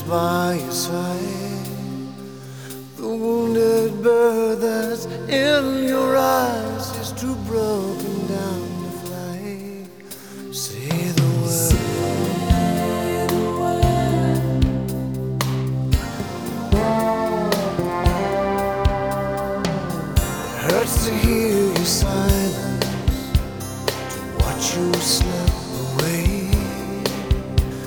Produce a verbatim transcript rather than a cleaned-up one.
by your side. The wounded bird that's in your eyes is too broken down to fly. Say the word. It hurts to hear you silence, to watch you slide.